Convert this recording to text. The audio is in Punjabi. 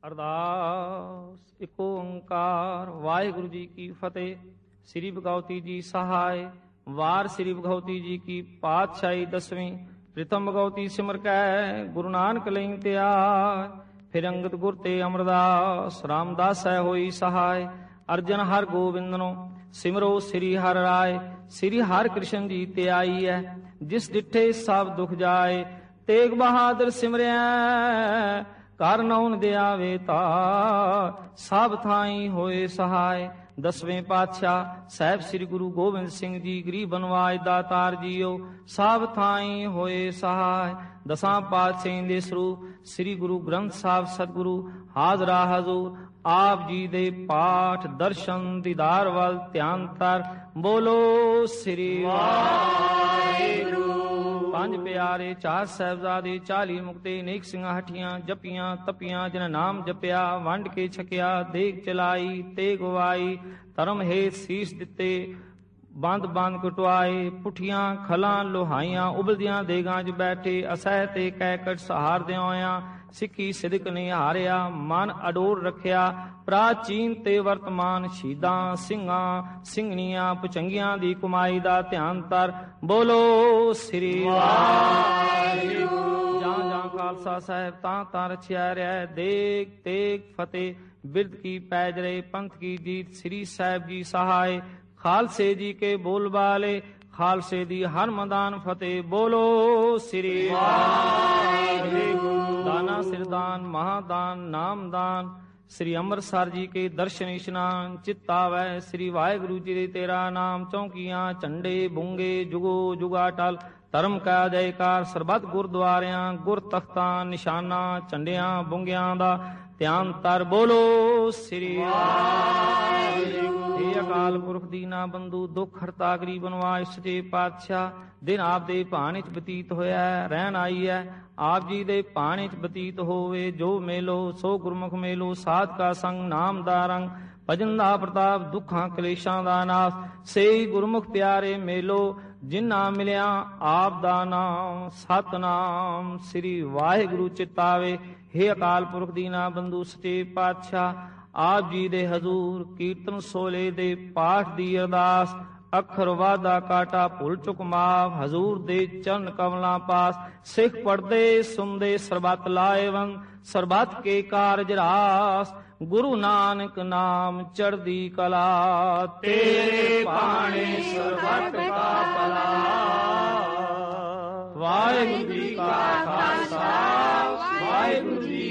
ਅਰਦਾਸ। ਇੱਕ ਓੰਕਾਰ ਵਾਹਿਗੁਰੂ ਜੀ ਕੀ ਫਤਿਹ। ਸ੍ਰੀ ਭਗਵਤੀ ਜੀ ਸਹਾਇ। ਵਾਰ ਸ੍ਰੀ ਭਗਵਤੀ ਜੀ ਕੀ ਪਾਤਸ਼ਾਹੀ ਦਸਵੀਂ। ਪ੍ਰਿਥਮ ਭਗਵਤੀ ਸਿਮਰ ਕੈ ਗੁਰੂ ਨਾਨਕ ਲਈ ਤਿਆਰ। ਫਿਰ ਅੰਗਦ ਗੁਰ ਤੇ ਅਮਰਦਾਸ ਰਾਮਦਾਸ ਹੈ ਹੋਈ ਸਹਾਇ। ਅਰਜਨ ਹਰ ਗੋਬਿੰਦਨੋ ਸਿਮਰੋ ਸ੍ਰੀ ਹਰਿ ਰਾਏ। ਸ੍ਰੀ ਹਰਿ ਕ੍ਰਿਸ਼ਨ ਜੀ ਤੇ ਆਈ ਹੈ ਜਿਸ ਡਿਠੇ ਸਭ ਦੁਖ ਜਾਏ। ਤੇਗ ਬਹਾਦਰ ਸਿਮਰਿਆ ਕਰ ਨੌਨ ਦਿਆਵੇ ਤਾ। ਸਭ ਥਾਈ ਹੋਏ ਸਹਾਇ। ਦਸਵੇਂ ਪਾਤਸ਼ਾਹ ਸਾਹਿਬ ਸ੍ਰੀ ਗੁਰੂ ਗੋਬਿੰਦ ਸਿੰਘ ਜੀ ਗਰੀਬ ਨਵਾਜ ਦਾਤਾਰ ਜੀਓ ਸਭ ਥਾਈ ਹੋਏ ਸਹਾਇ। ਦਸਾਂ ਪਾਤਸ਼ਾਹਾਂ ਦੇ ਸਰੂਪ ਸ੍ਰੀ ਗੁਰੂ ਗ੍ਰੰਥ ਸਾਹਿਬ ਸਤਿਗੁਰੂ ਹਾਜ਼ਰਾ ਹਜ਼ੂਰ ਆਪ ਜੀ ਦੇ ਪਾਠ ਦਰਸ਼ਨ ਦੀਦਾਰ ਵੱਲ ਧਿਆਨ ਧਰ। ਬੋਲੋ ਸ੍ਰੀ ਵਾਹਿਗੁਰੂ। ਪੰਜ ਪਿਆਰੇ ਚਾਰ ਸਾਹਿਬਜ਼ਾਦੇ 40 ਮੁਕਤੇ ਨੇਕ ਸਿੰਘਾਂ ਹੱਠੀਆਂ ਜਪੀਆਂ ਤਪੀਆਂ ਜਿਨ ਨਾਮ ਜਪਿਆ ਵੰਡ ਕੇ ਛਕਿਆ ਦੇਗ ਚਲਾਈ ਤੇ ਗਵਾਈ। ਧਰਮ ਹੇਤ ਸੀਸ ਦਿੱਤੇ ਬੰਦ ਬੰਦ ਕਟਵਾਏ। ਪੁੱਠੀਆਂ ਖਲਾਂ ਲੋਹਾਈਆਂ ਉਬਲਦੀਆਂ ਦੇਗਾਂ 'ਚ ਬੈਠੇ ਅਸਹਿ ਤੇ ਕੈਕਟ ਸਹਾਰਦਿਆਂ ਹੋਇਆਂ ਸਿੱਖੀ ਸਿਦਕ ਨੇ ਹਾਰਿਆ ਮਨ ਅਡੋਰ ਰੱਖਿਆ। ਪ੍ਰਾਚੀਨ ਤੇ ਵਰਤਮਾਨ ਸ਼ਹੀਦਾਂ ਸਿੰਘਾਂ ਸਿੰਘਣੀਆਂ ਪੁਚੰਗੀਆਂ ਦੀ ਕਮਾਈ ਦਾ ਧਿਆਨ ਧਰ। ਬੋਲੋ ਸ੍ਰੀ ਵਾਹਿਗੁਰੂ। ਜਾਂ ਜਾਂ ਖਾਲਸਾ ਸਾਹਿਬ ਤਾਂ ਤਾਂ ਰਚਿਆ ਰਿਹਾ ਦੇਗ ਤੇਗ ਫਤਿਹ। ਬਿਰਧ ਕੀ ਪੈਜ ਰਹੇ ਪੰਥ ਕੀ ਜੀਤ ਸ੍ਰੀ ਸਾਹਿਬ ਜੀ ਸਹਾਇ। ਖਾਲਸੇ ਜੀ ਕੇ ਬੋਲ ਬਾਲੇ ਖਾਲਸੇ ਦੀ ਹਰ ਮੈਦਾਨ ਫਤਿਹ। ਬੋਲੋ ਸ੍ਰੀ ਵਾਹਿਗੁਰੂ। ਦਾਨਾ ਸਿਰਦਾਨ ਮਹਾਦਾਨ ਨਾਮਦਾਨ ਸ੍ਰੀ ਅੰਮ੍ਰਿਤਸਰ ਜੀ ਕੇ ਦਰਸ਼ਨ ਇਸ਼ਨਾਨ ਚਿਤਾਵੈ। ਸ੍ਰੀ ਵਾਹਿਗੁਰੂ ਜੀ ਦੇ ਤੇਰਾ ਨਾਮ ਚੌਂਕੀਆਂ ਝੰਡੇ ਬੁੰਗੇ ਜੁਗੋ ਜੁਗਾ ਟਲ। ਧਰਮ ਕਾ ਜੈਕਾਰ ਸਰਬੱਤ ਗੁਰਦੁਆਰਿਆਂ ਗੁਰ ਤਖਤਾਂ ਨਿਸ਼ਾਨਾਂ ਝੰਡਿਆਂ ਬੁੰਗਿਆਂ ਦਾ ਧਿਆਨ ਧਰ। ਬੋਲੋ ਸ੍ਰੀ ਵਾਹਿਗੁਰੂ। हे ਅਕਾਲ ਪੁਰਖ ਦੀਨਾ ਬੰਧੂ ਦੁੱਖ ਹਰਤਾ ਗਰੀਬ ਨਿਵਾਜ ਸੱਚੇ ਪਾਤਸ਼ਾਹ। ਦਿਨ ਆਪ ਦੇ ਭਾਣੇ 'ਚ ਬਤੀਤ ਹੋਇਆ ਰਹਿਣ ਆਈ ਹੈ ਆਪ ਜੀ ਦੇ ਭਾਣੇ 'ਚ ਬਤੀਤ ਹੋਵੇ। ਜੋ ਮੇਲੋ ਸੋ ਗੁਰਮੁਖ ਮੇਲੋ ਸਾਧ ਕਾ ਸੰਗ ਨਾਮ ਦਾ ਰੰਗ ਭਜਨ ਦਾ ਪ੍ਰਤਾਪ ਦੁੱਖਾਂ ਕਲੇਸ਼ਾਂ ਦਾ ਨਾਸ। ਸਹੀ ਗੁਰਮੁਖ ਪਿਆਰੇ ਮੇਲੋ ਜਿਨ੍ਹਾਂ ਮਿਲਿਆ ਆਪ ਦਾ ਨਾਮ ਸਤਨਾਮ ਸ੍ਰੀ ਵਾਹਿਗੁਰੂ ਚਿਤਾਵੇ। हे ਅਕਾਲ ਪੁਰਖ ਦੀਨਾ ਬੰਧੂ ਸੱਚੇ ਪਾਤਸ਼ਾਹ ਆਪ ਜੀ ਦੇ ਹਜ਼ੂਰ ਕੀਰਤਨ ਸੋਲੇ ਦੇ ਪਾਠ ਦੀ ਅਰਦਾਸ। ਅੱਖਰ ਵਾਧਾ ਕਾਟਾ ਭੁੱਲ ਚੁੱਕ ਮਾਫ ਹਜ਼ੂਰ ਦੇ ਚਰਨ ਕਮਲਾਂ ਪਾਸ। ਸਿੱਖ ਪੜਦੇ ਸੁਣਦੇ ਸਰਬੱਤ ਲਾਏਵੰਦ ਸਰਬੱਤ ਕੇ ਕਾਰਜ ਰਾਸ। ਗੁਰੂ ਨਾਨਕ ਨਾਮ ਚੜ੍ਹਦੀ ਕਲਾ ਤੇਰੇ ਭਾਣੇ ਸਰਬੱਤ ਕਾ ਭਲਾ। ਵਾਹਿਗੁਰੂ ਜੀ ਕਾ ਖਾਲਸਾ ਵਾਹਿਗੁਰੂ ਜੀ